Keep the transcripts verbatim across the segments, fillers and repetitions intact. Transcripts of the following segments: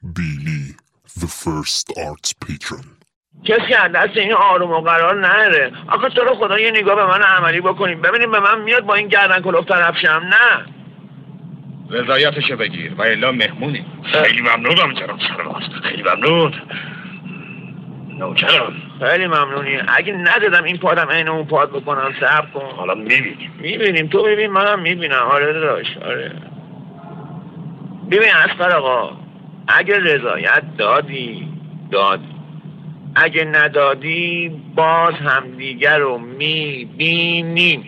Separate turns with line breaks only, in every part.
بیلی the first arts patron.
کسی از دست این آروم و قرار نره. آخه تو رو خدا یه نگاه به من عملی بکنیم ببینیم به من میاد با این گردن کلوف طرف شم. نه
رضایتشو بگیر و الا مهمونی. خیلی ممنونم جناب سرباز، خیلی ممنون نوکرم.
خیلی ممنونی. اگه ندادم این پادم عین اون پاد بکنم صبر کن.
حالا میبینیم
میبینیم تو ببین منم میبینم. آره داداش آره. ببین اصغر آقا اگه رضایت دادی دادی، اگه ندادی باز هم دیگر رو میبینیم.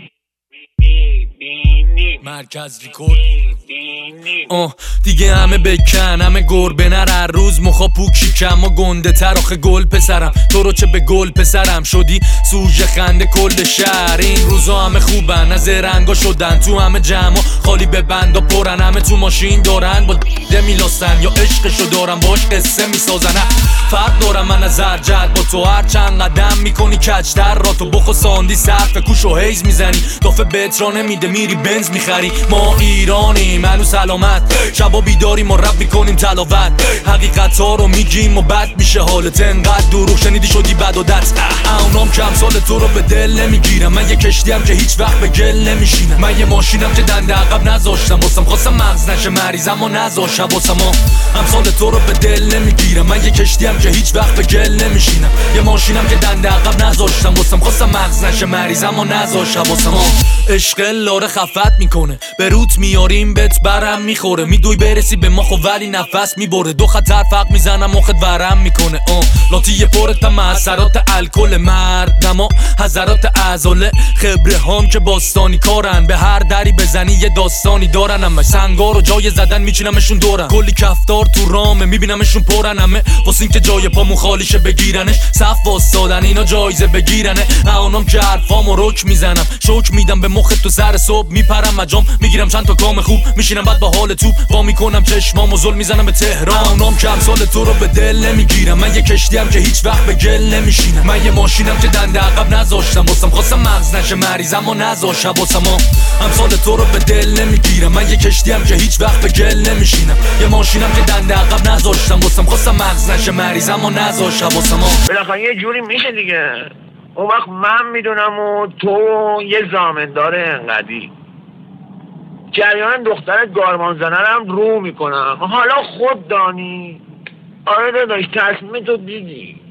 مرکز ریکورد آه دیگه همه بکن همه گربه نر هر روز مخا پوکی کم و گنده تر آخه گل پسرم تو رو چه به گل پسرم شدی سوژه خنده کل شهر. این روزا همه خوبن از رنگا شدن تو همه جمع خالی به بند و پرن همه تو ماشین دارن با ده میلاستن یا عشقشو دارن باش قصه میسازن. فرق دارم من از هر جد با تو هر چند قدم میکنی کچتر را تو بخو ساندی صرف کوش و حیز میزنی دافه بترانه میده میری بنز میخری. ما ایرانی منو سلامت شبا بیداریم و رب میکنیم تلاوت حقیقت ها رو میگیم و بد میشه حالت انقدر دروغ شنیدی شدی بد و دست. اونام کم سال تو رو به دل نمیگیرم. من یه کشتیم که هیچ وقت به گل نمیشینم. من یه ماشینم که دنده عقب نذاشتم واسم خواستم مغز نشه مریضم و نذاشتم واسم هم سال تو رو به دل نمیگیرم. من یه کشتیم که هیچ وقت به گل نمیشینم. یه ماشینم که دنده عقب نذاشتم واسم خواستم مغز نشه مریضم و نذاشتم واسم عشق لاره خفت میکنه به روت میاریم بهت برم میخوره میدوی برسی به ما خب ولی نفس میبره دو خطر فرق میزنم مخت ورم میکنه آه لاتی پرتم اثرات الکل مرد نما حضرات ازاله خبره هام که باستانی کارن به هر دری بزنی یه داستانی دارن. همه سنگار و جای زدن میچینمشون دورن کلی کفتار تو رامه میبینمشون پرن همه واسه این که جای پامون خالیشه بگیرنش صف واسادن اینا جایزه بگیرنه. اونام که حرفامو رک میزنم شوک میدم به مخ تو سر صبح میپرم مجام میگیرم چند تا کام خوب میشینم بعد با حال تو وا میکنم چشمامو زل میزنم به تهران. اونام که امسال تو رو به دل نمیگیرم. من یه کشتیم که هیچ وقت به گل نمیشینم. من یه ماشینم که دنده عقب نذاشتم واسم خواستم مغز نشه مریضم و نذاشتم واسم امسال تو رو به دل نمیگیرم. من یه کشتیم که هیچ وقت به گل نمیشینم. یه ماشینم که دنده عقب نذاشتم واسم خواستم مغز نشه مریضم و نذاشتم واسم
بالاخره یه جوری میشه دیگه. اون وقت من میدونم و تو یه زامندار انقدی جریان دختر گارمان زنرم رو میکنم. حالا خود دانی. آره داداش تصمیم تو دیدی.